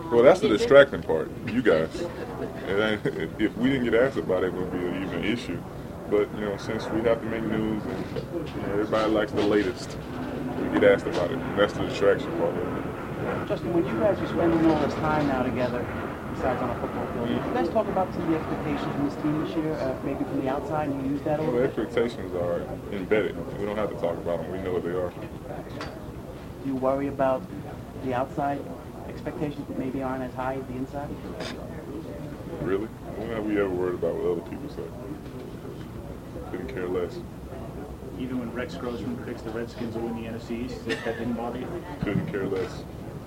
Well, that's the distracting part, you guys. If we didn't get asked about it, it would be an even issue. But, since we have to make news and everybody likes the latest, we get asked about it. And that's the distraction part of it. Justin, when you guys are spending all this time now together, besides on a football field, you guys talk about some of the expectations from this team this year, maybe from the outside, and you use that a Well, little the bit? expectations are embedded. We don't have to talk about them. We know what they are. Do you worry about the outside expectations that maybe aren't as high as the inside? Really? When have we ever worried about what other people say? Couldn't care less. Even when Rex Grossman predicts the Redskins will win the NFC East, that didn't bother you? Couldn't care less.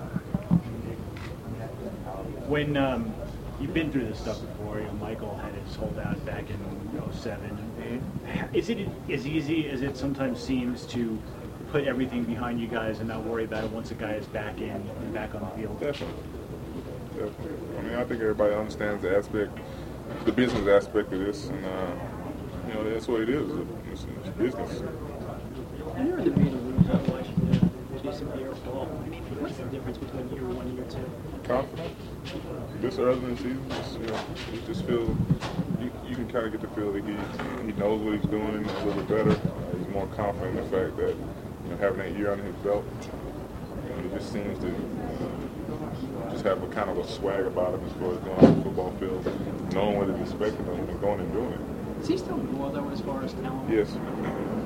When you've been through this stuff before, Michael had his holdout back in '07. Is it as easy as it sometimes seems to put everything behind you guys and not worry about it once a guy is back in and back on the field? Definitely. I mean, I think everybody understands the business aspect of this, and that's what it is. It's business. And you're in the middle of Washington, Jason Pierre-Paul. I mean, what's the difference between year 1 and year 2? Confident. This early in the season, you just feel you can kind of get the feel that he knows what he's doing a little bit better. He's more confident in the fact that having that year under his belt, he just seems to just have a kind of a swag about him as far as going on the football field, knowing what is expected of him and going and doing it. Is he still more, though, as far as talent? Yes.